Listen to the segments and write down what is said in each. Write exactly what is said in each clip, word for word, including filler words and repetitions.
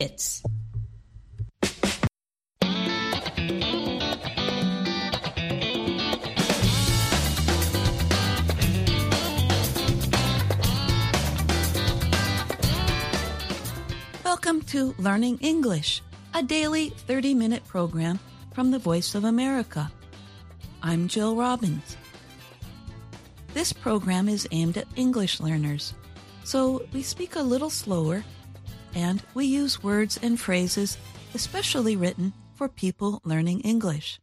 It's Welcome to Learning English, a daily thirty-minute program from the Voice of America. I'm Jill Robbins. This program is aimed at English learners, so we speak a little slower and we use words and phrases especially written for people learning English.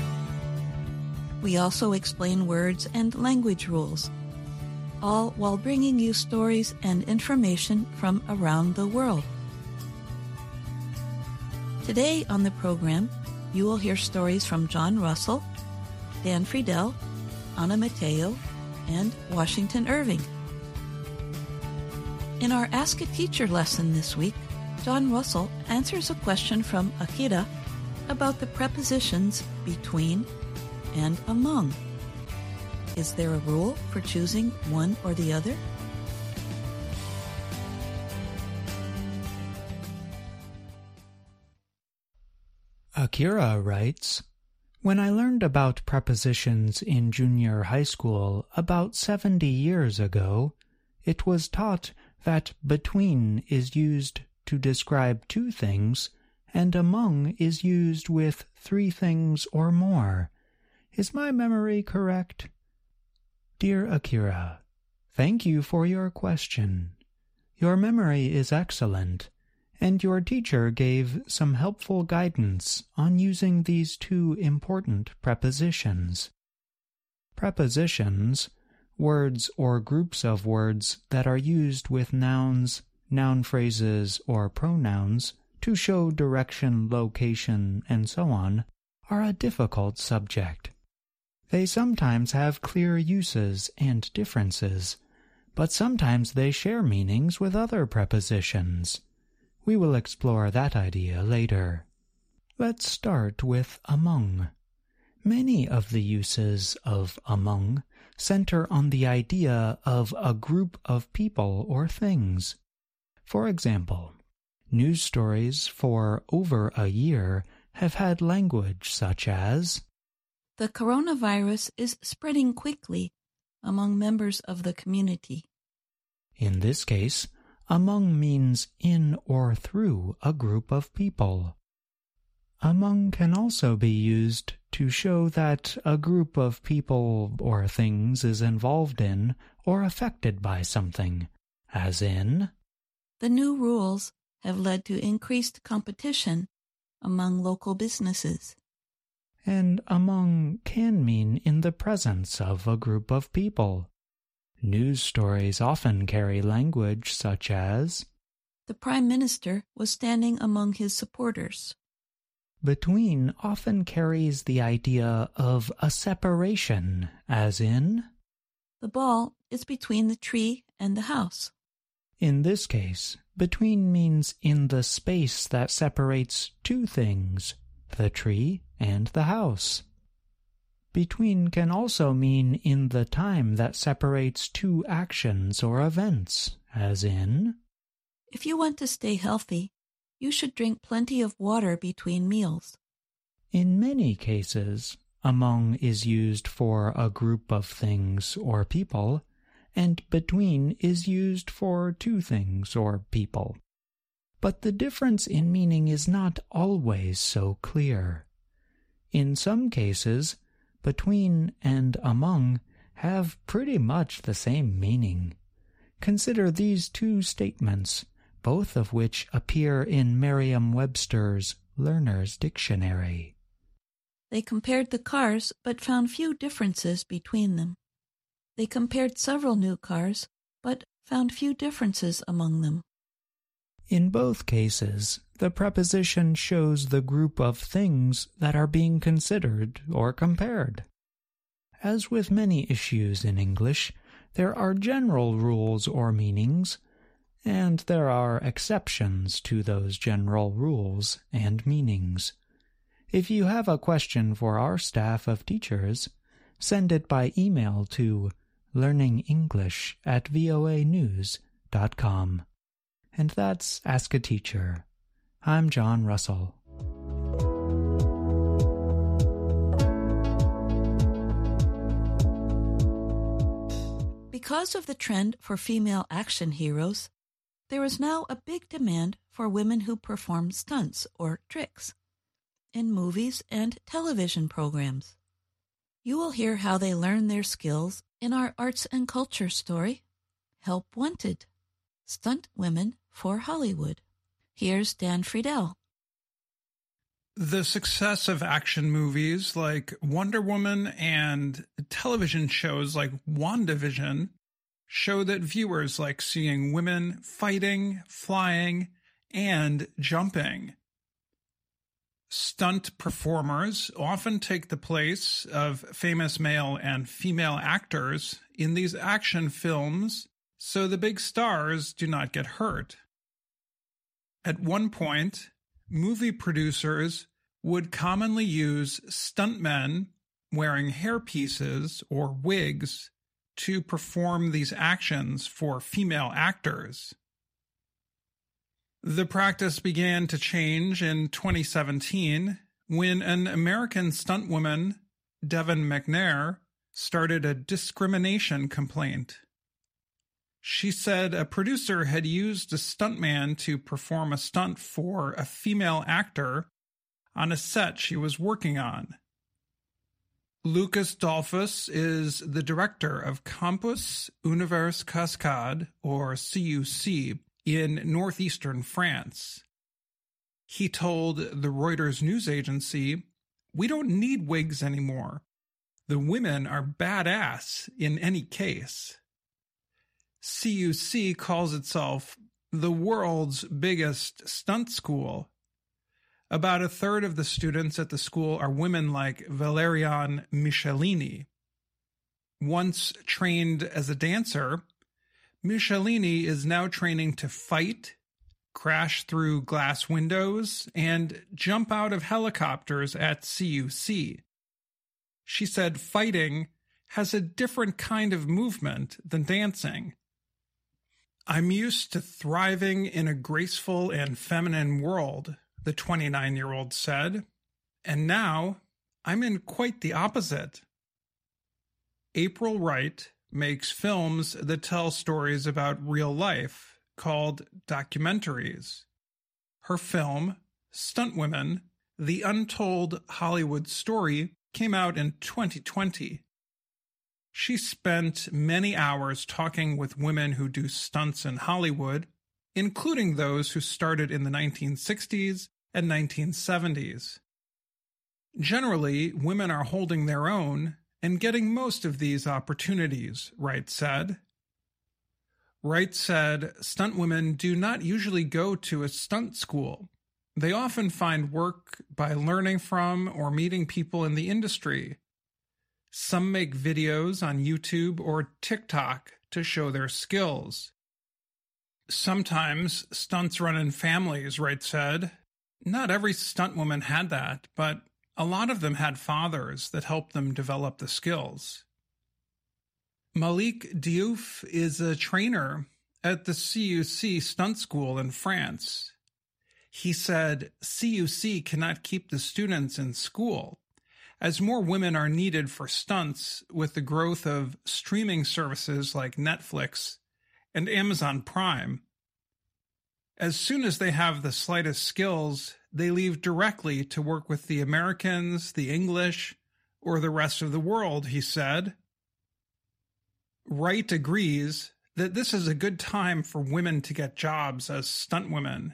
We also explain words and language rules, all while bringing you stories and information from around the world. Today on the program, you will hear stories from John Russell, Dan Friedel, Anna Mateo, and Washington Irving. In our Ask a Teacher lesson this week, John Russell answers a question from Akira about the prepositions between and among. Is there a rule for choosing one or the other? Akira writes, "When I learned about prepositions in junior high school about seventy years ago, it was taught that between is used to describe two things and among is used with three things or more. Is my memory correct?" Dear Akira, thank you for your question. Your memory is excellent, and your teacher gave some helpful guidance on using these two important prepositions. Prepositions, words or groups of words that are used with nouns, noun phrases, or pronouns to show direction, location, and so on, are a difficult subject. They sometimes have clear uses and differences, but sometimes they share meanings with other prepositions. We will explore that idea later. Let's start with among. Many of the uses of among center on the idea of a group of people or things. For example, news stories for over a year have had language such as, "The coronavirus is spreading quickly among members of the community." In this case, among means in or through a group of people. Among can also be used to show that a group of people or things is involved in or affected by something, as in, "The new rules have led to increased competition among local businesses." And among can mean in the presence of a group of people. News stories often carry language such as, "The Prime Minister was standing among his supporters." Between often carries the idea of a separation, as in, "The ball is between the tree and the house." In this case, between means in the space that separates two things, the tree and the house. Between can also mean in the time that separates two actions or events, as in, "If you want to stay healthy, you should drink plenty of water between meals." In many cases, among is used for a group of things or people, and between is used for two things or people. But the difference in meaning is not always so clear. In some cases, between and among have pretty much the same meaning. Consider these two statements, both of which appear in Merriam-Webster's Learner's Dictionary. They compared the cars but found few differences between them. They compared several new cars but found few differences among them. In both cases, the preposition shows the group of things that are being considered or compared. As with many issues in English, there are general rules or meanings, and there are exceptions to those general rules and meanings. If you have a question for our staff of teachers, send it by email to learningenglish at voa news dot com. And that's Ask a Teacher. I'm John Russell. Because of the trend for female action heroes, there is now a big demand for women who perform stunts or tricks in movies and television programs. You will hear how they learn their skills in our arts and culture story, Help Wanted, Stunt Women for Hollywood. Here's Dan Friedel. The success of action movies like Wonder Woman and television shows like WandaVision show that viewers like seeing women fighting, flying, and jumping. Stunt performers often take the place of famous male and female actors in these action films, so the big stars do not get hurt. At one point, movie producers would commonly use stuntmen wearing hairpieces or wigs to perform these actions for female actors. The practice began to change in twenty seventeen when an American stuntwoman, Devin McNair, started a discrimination complaint. She said a producer had used a stuntman to perform a stunt for a female actor on a set she was working on. Lucas Dolphus is the director of Campus Univers Cascade, or C U C, in northeastern France. He told the Reuters news agency, "We don't need wigs anymore. The women are badass in any case." C U C calls itself the world's biggest stunt school. About a third of the students at the school are women like Valeriane Michelini. Once trained as a dancer, Michelini is now training to fight, crash through glass windows, and jump out of helicopters at C U C. She said fighting has a different kind of movement than dancing. "I'm used to thriving in a graceful and feminine world," the twenty-nine-year-old said, "and now I'm in quite the opposite." April Wright makes films that tell stories about real life, called documentaries. Her film, Stunt Women: The Untold Hollywood Story, came out in twenty twenty. She spent many hours talking with women who do stunts in Hollywood, including those who started in the nineteen sixties and nineteen seventies. Generally, women are holding their own and getting most of these opportunities, Wright said. Wright said stunt women do not usually go to a stunt school. They often find work by learning from or meeting people in the industry. Some make videos on YouTube or TikTok to show their skills. Sometimes stunts run in families, Wright said. Not every stunt woman had that, but a lot of them had fathers that helped them develop the skills. Malik Diouf is a trainer at the C U C stunt school in France. He said C U C cannot keep the students in school, as more women are needed for stunts with the growth of streaming services like Netflix and Amazon Prime. As soon as they have the slightest skills, they leave directly to work with the Americans, the English, or the rest of the world, he said. Wright agrees that this is a good time for women to get jobs as stunt women.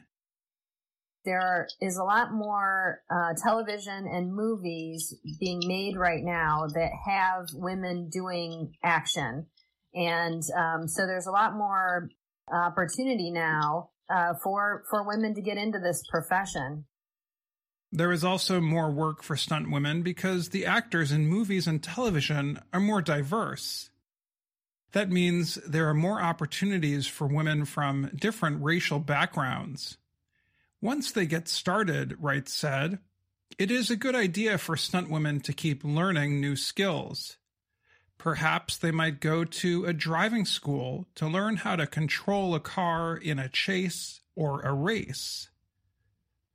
There is a lot more uh, television and movies being made right now that have women doing action. And um, so there's a lot more opportunity now uh, for, for women to get into this profession. There is also more work for stunt women because the actors in movies and television are more diverse. That means there are more opportunities for women from different racial backgrounds. Once they get started, Wright said, it is a good idea for stunt women to keep learning new skills. Perhaps they might go to a driving school to learn how to control a car in a chase or a race.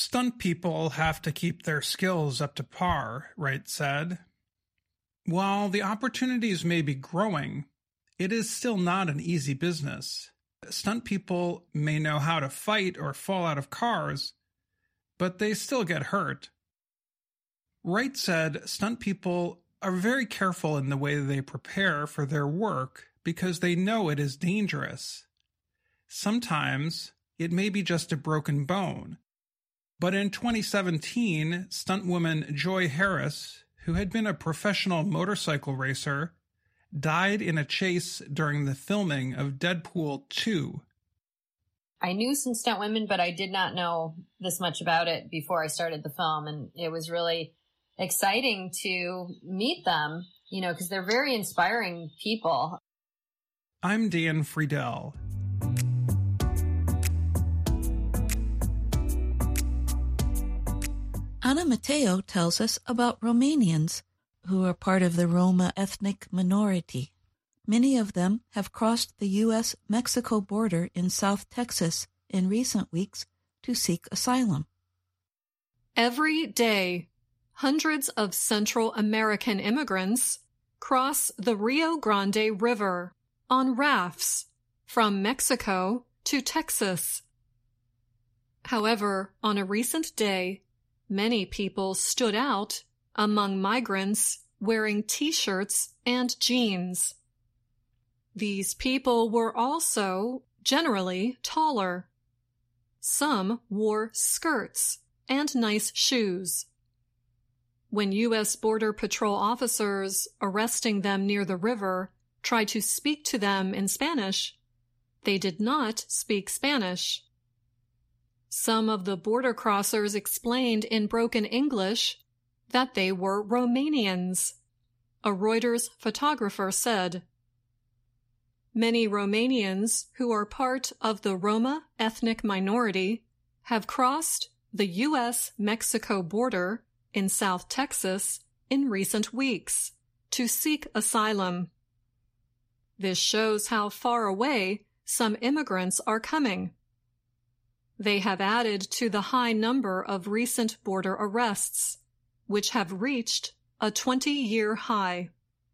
Stunt people have to keep their skills up to par, Wright said. While the opportunities may be growing, it is still not an easy business. Stunt people may know how to fight or fall out of cars, but they still get hurt. Wright said stunt people are very careful in the way they prepare for their work because they know it is dangerous. Sometimes it may be just a broken bone. But in twenty seventeen, stuntwoman Joy Harris, who had been a professional motorcycle racer, died in a chase during the filming of Deadpool two. I knew some stunt women, but I did not know this much about it before I started the film, and it was really exciting to meet them, you know, because they're very inspiring people. I'm Dan Friedel. Ana Mateo tells us about Romanians who are part of the Roma ethnic minority. Many of them have crossed the U S Mexico border in South Texas in recent weeks to seek asylum. Every day, hundreds of Central American immigrants cross the Rio Grande River on rafts from Mexico to Texas. However, on a recent day, many people stood out among migrants wearing T-shirts and jeans. These people were also generally taller. Some wore skirts and nice shoes. When U S Border Patrol officers arresting them near the river tried to speak to them in Spanish, they did not speak Spanish. Some of the border crossers explained in broken English that they were Romanians, a Reuters photographer said. Many Romanians who are part of the Roma ethnic minority have crossed the U S Mexico border in South Texas in recent weeks to seek asylum. This shows how far away some immigrants are coming. They have added to the high number of recent border arrests, which have reached a twenty-year high.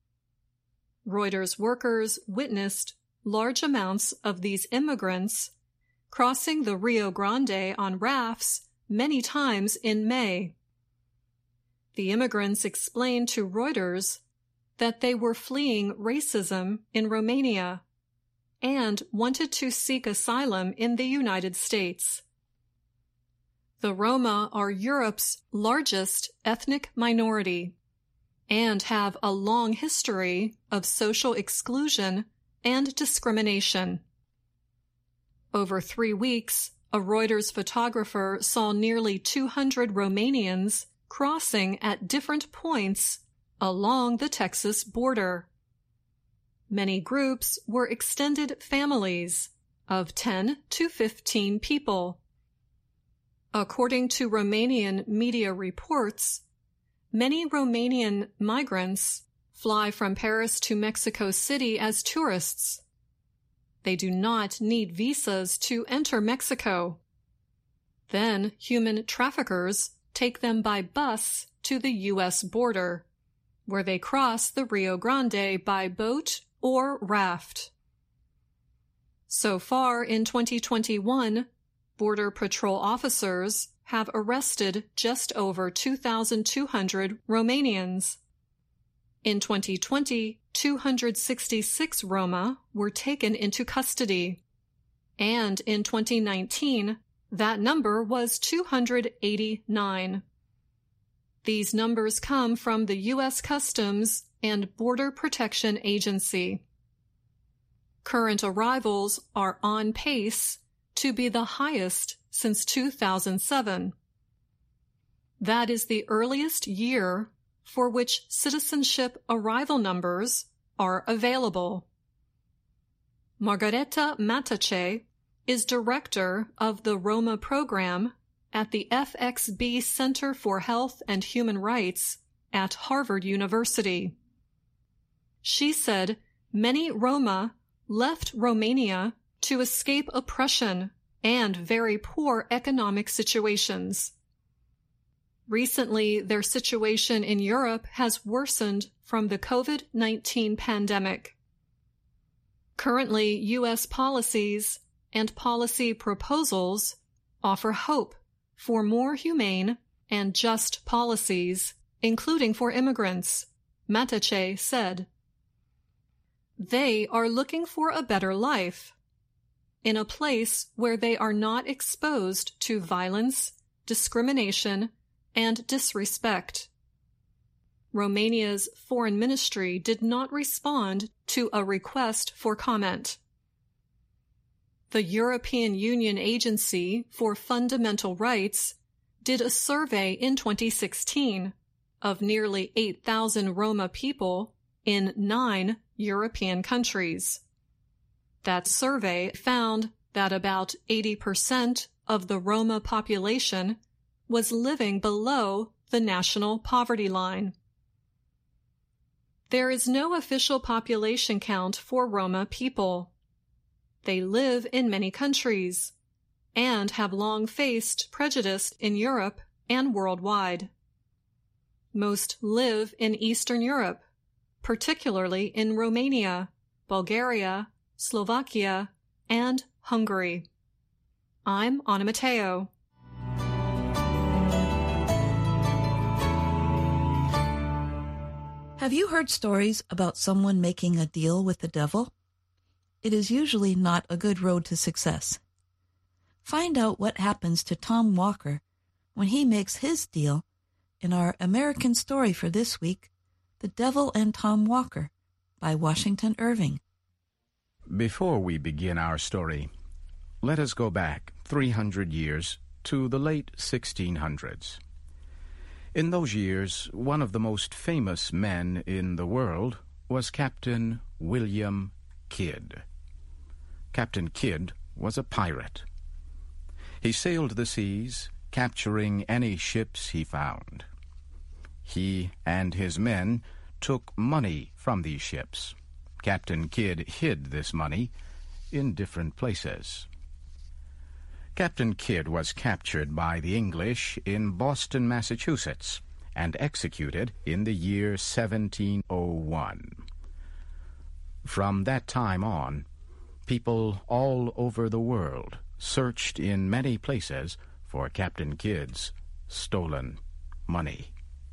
Reuters workers witnessed large amounts of these immigrants crossing the Rio Grande on rafts many times in May. The immigrants explained to Reuters that they were fleeing racism in Romania and wanted to seek asylum in the United States. The Roma are Europe's largest ethnic minority and have a long history of social exclusion and discrimination. Over three weeks, a Reuters photographer saw nearly two hundred Romanians crossing at different points along the Texas border. Many groups were extended families of ten to fifteen people. According to Romanian media reports, many Romanian migrants fly from Paris to Mexico City as tourists. They do not need visas to enter Mexico. Then human traffickers take them by bus to the U S border, where they cross the Rio Grande by boat or raft. So far in twenty twenty-one, Border Patrol officers have arrested just over two thousand two hundred Romanians. In twenty twenty, two hundred sixty-six Roma were taken into custody, and in twenty nineteen, that number was two hundred eighty-nine. These numbers come from the U S Customs and Border Protection Agency. Current arrivals are on pace to be the highest since two thousand seven. That is the earliest year for which citizenship arrival numbers are available. Margareta Matache is director of the Roma program at the F X B Center for Health and Human Rights at Harvard University. She said many Roma left Romania to escape oppression and very poor economic situations, Recently, their situation in Europe has worsened from the COVID nineteen pandemic. Currently, U S policies and policy proposals offer hope for more humane and just policies, including for immigrants, Matache said. They are looking for a better life, in a place where they are not exposed to violence, discrimination, and disrespect. Romania's foreign ministry did not respond to a request for comment. The European Union Agency for Fundamental Rights did a survey in twenty sixteen of nearly eight thousand Roma people in nine European countries. That survey found that about eighty percent of the Roma population was living below the national poverty line. There is no official population count for Roma people. They live in many countries and have long faced prejudice in Europe and worldwide. Most live in Eastern Europe, particularly in Romania, Bulgaria, Slovakia, and Hungary. I'm Anna Mateo. Have you heard stories about someone making a deal with the devil? It is usually not a good road to success. Find out what happens to Tom Walker when he makes his deal in our American story for this week, The Devil and Tom Walker, by Washington Irving. Before we begin our story, let us go back three hundred years to the late sixteen hundreds. In those years, one of the most famous men in the world was Captain William Kidd. Captain Kidd was a pirate. He sailed the seas, capturing any ships he found. He and his men took money from these ships. Captain Kidd hid this money in different places. Captain Kidd was captured by the English in Boston, Massachusetts, and executed in the year seventeen oh one. From that time on, people all over the world searched in many places for Captain Kidd's stolen money.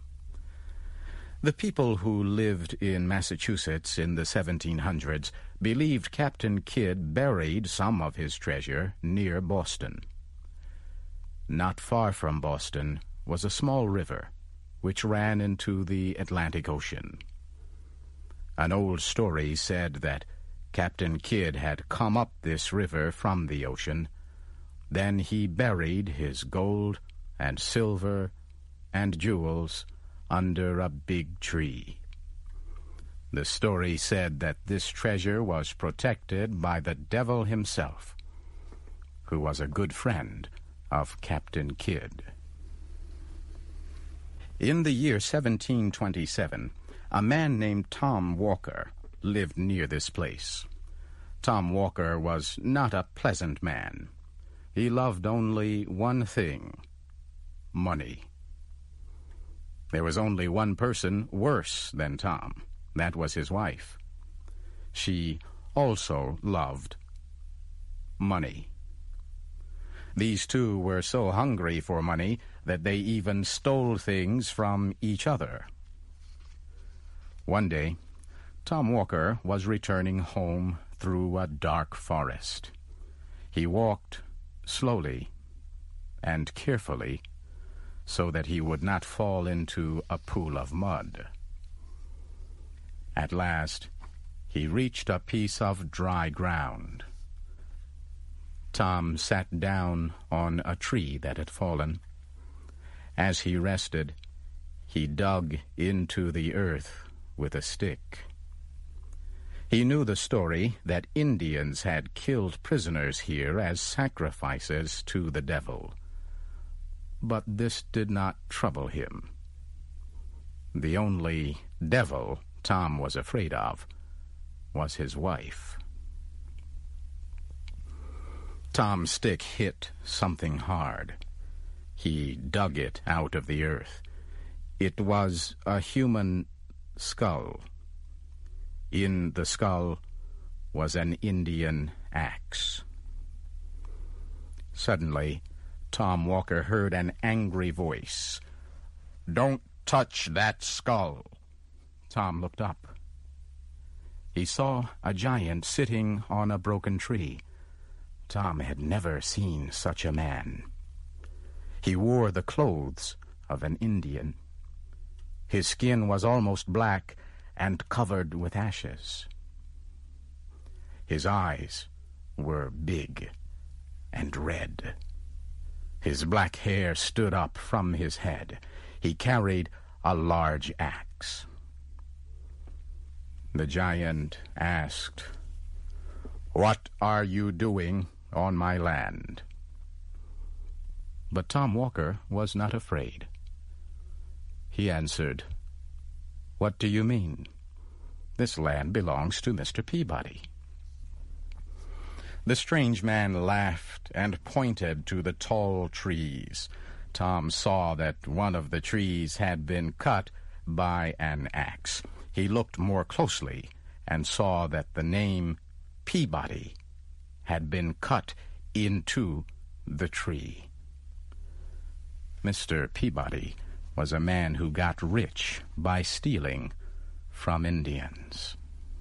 The people who lived in Massachusetts in the seventeen hundreds believed Captain Kidd buried some of his treasure near Boston. Not far from Boston was a small river which ran into the Atlantic Ocean. An old story said that Captain Kidd had come up this river from the ocean. Then he buried his gold and silver and jewels under a big tree. The story said that this treasure was protected by the devil himself, who was a good friend of Captain Kidd. In the year seventeen twenty-seven, a man named Tom Walker lived near this place. Tom Walker was not a pleasant man. He loved only one thing: money. There was only one person worse than Tom. That was his wife. She also loved money. These two were so hungry for money that they even stole things from each other. One day, Tom Walker was returning home through a dark forest. He walked slowly and carefully so that he would not fall into a pool of mud. At last, he reached a piece of dry ground. Tom sat down on a tree that had fallen. As he rested, he dug into the earth with a stick. He knew the story that Indians had killed prisoners here as sacrifices to the devil. But this did not trouble him. The only devil Tom was afraid of was his wife. Tom's stick hit something hard. He dug it out of the earth. It was a human skull. In the skull was an Indian axe. Suddenly, Tom Walker heard an angry voice. "Don't touch that skull." Tom looked up. He saw a giant sitting on a broken tree. Tom had never seen such a man. He wore the clothes of an Indian. His skin was almost black and covered with ashes. His eyes were big and red. His black hair stood up from his head. He carried a large axe. The giant asked, "What are you doing on my land?" But Tom Walker was not afraid. He answered, "What do you mean? This land belongs to Mister Peabody." The strange man laughed and pointed to the tall trees. Tom saw that one of the trees had been cut by an axe. He looked more closely and saw that the name Peabody had been cut into the tree. Mister Peabody was a man who got rich by stealing from Indians.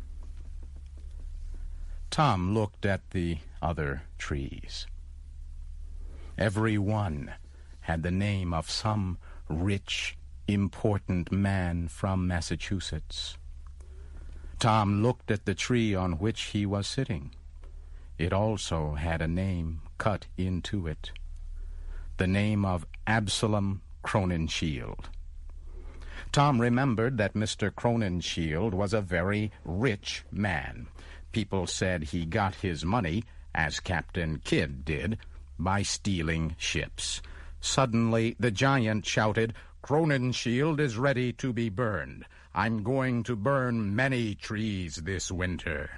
Tom looked at the other trees. Every one had the name of some rich, important man from Massachusetts. Tom looked at the tree on which he was sitting. It also had a name cut into it, the name of Absalom Crowninshield. Tom remembered that Mister Crowninshield was a very rich man. People said he got his money, as Captain Kidd did, by stealing ships. Suddenly the giant shouted, "Crowninshield is ready to be burned. I'm going to burn many trees this winter."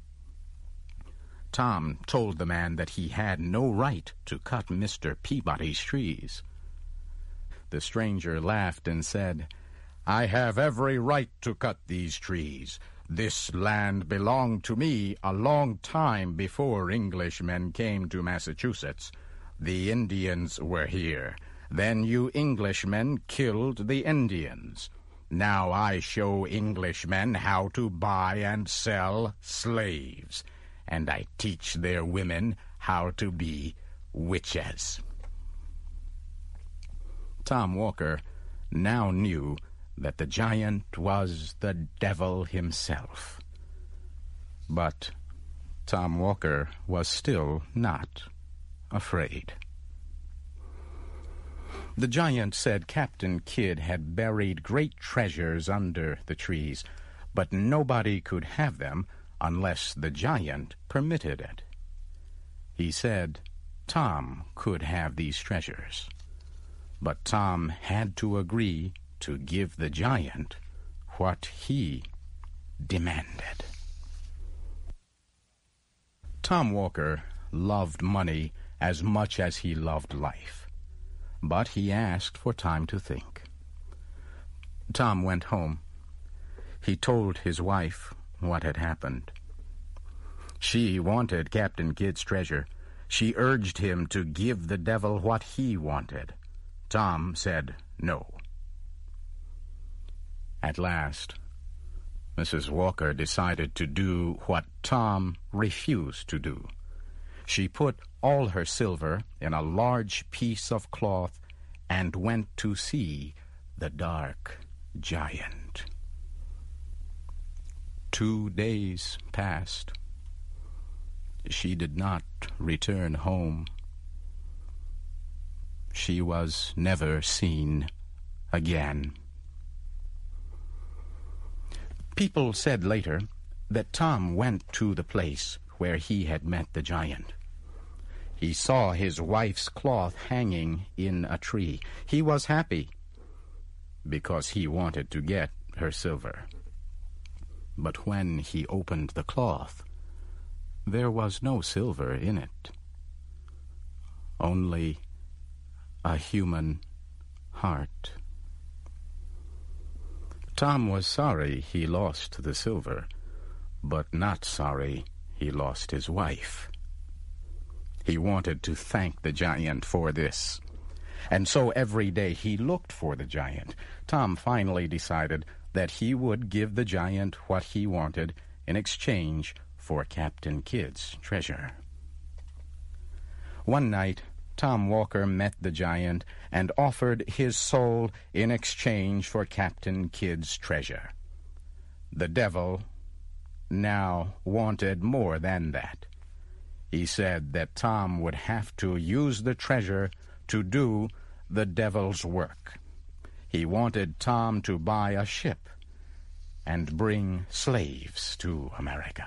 Tom told the man that he had no right to cut Mister Peabody's trees. The stranger laughed and said, "I have every right to cut these trees. This land belonged to me a long time before Englishmen came to Massachusetts. The Indians were here. Then you Englishmen killed the Indians. Now I show Englishmen how to buy and sell slaves, and I teach their women how to be witches." Tom Walker now knew that the giant was the devil himself. But Tom Walker was still not afraid. The giant said Captain Kidd had buried great treasures under the trees, but nobody could have them unless the giant permitted it. He said Tom could have these treasures, but Tom had to agree to give the giant what he demanded. Tom Walker loved money as much as he loved life, but he asked for time to think. Tom went home. He told his wife what had happened. She wanted Captain Kidd's treasure. She urged him to give the devil what he wanted. Tom said no. At last, Missus Walker decided to do what Tom refused to do. She put all her silver in a large piece of cloth and went to see the dark giant. Two days passed. She did not return home. She was never seen again. People said later that Tom went to the place where he had met the giant. He saw his wife's cloth hanging in a tree. He was happy because he wanted to get her silver. But when he opened the cloth, there was no silver in it, only a human heart. Tom was sorry he lost the silver, but not sorry he lost his wife. He wanted to thank the giant for this, and so every day he looked for the giant. Tom finally decided that he would give the giant what he wanted in exchange for Captain Kidd's treasure. One night, Tom Walker met the giant and offered his soul in exchange for Captain Kidd's treasure. The devil now wanted more than that. He said that Tom would have to use the treasure to do the devil's work. He wanted Tom to buy a ship and bring slaves to America.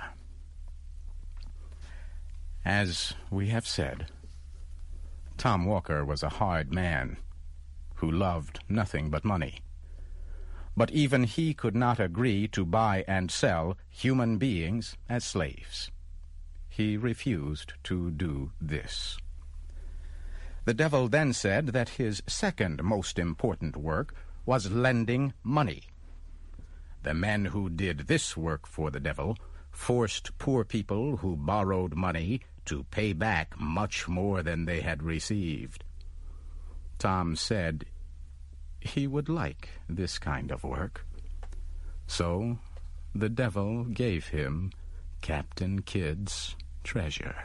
As we have said, Tom Walker was a hard man who loved nothing but money. But even he could not agree to buy and sell human beings as slaves. He refused to do this. The devil then said that his second most important work was lending money. The men who did this work for the devil forced poor people who borrowed money to pay back much more than they had received. Tom said he would like this kind of work. So the devil gave him Captain Kidd's treasure.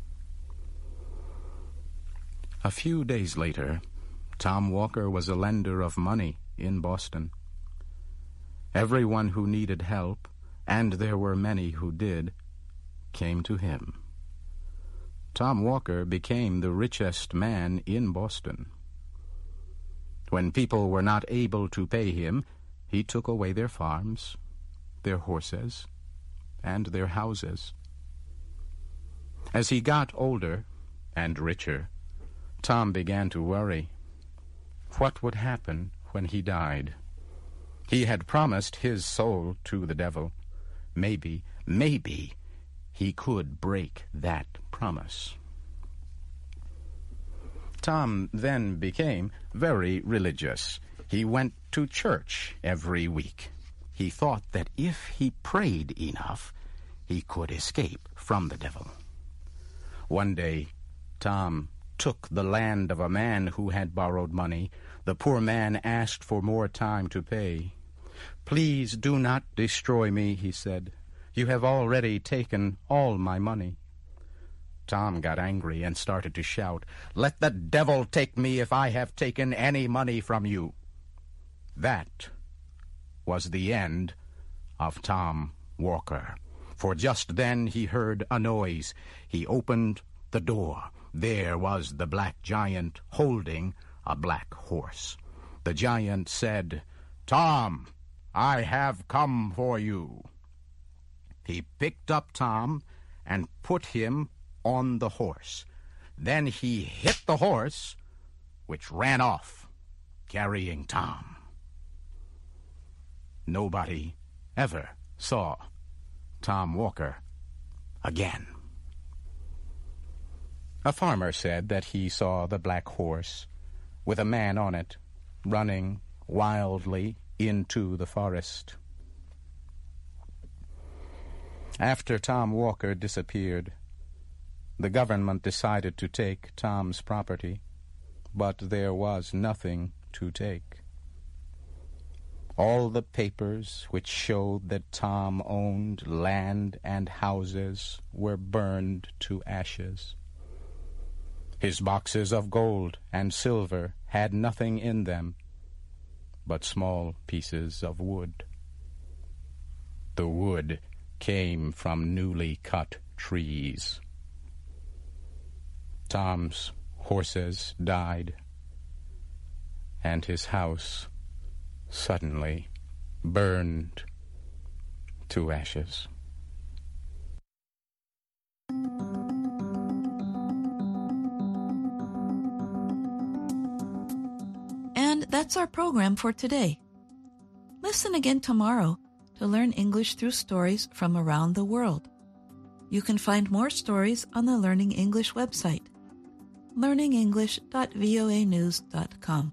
A few days later, Tom Walker was a lender of money in Boston. Everyone who needed help, and there were many who did, came to him. Tom Walker became the richest man in Boston. When people were not able to pay him, he took away their farms, their horses, and their houses. As he got older and richer, Tom began to worry. What would happen when he died? He had promised his soul to the devil. Maybe, maybe he could break that promise. Tom then became very religious. He went to church every week. He thought that if he prayed enough, he could escape from the devil. One day, Tom took the land of a man who had borrowed money. The poor man asked for more time to pay. "Please do not destroy me," he said. "You have already taken all my money." Tom got angry and started to shout, "Let the devil take me if I have taken any money from you." That was the end of Tom Walker, for just then he heard a noise. He opened the door. There was the black giant holding a black horse. The giant said, "Tom, I have come for you." He picked up Tom and put him on the horse. Then he hit the horse, which ran off, carrying Tom. Nobody ever saw Tom Walker again. A farmer said that he saw the black horse with a man on it running wildly into the forest. After Tom Walker disappeared, the government decided to take Tom's property, but there was nothing to take. All the papers which showed that Tom owned land and houses were burned to ashes. His boxes of gold and silver had nothing in them but small pieces of wood. The wood came from newly cut trees. Tom's horses died, and his house suddenly burned to ashes. And that's our program for today. Listen again tomorrow to learn English through stories from around the world. You can find more stories on the Learning English website. learning english dot voa news dot com.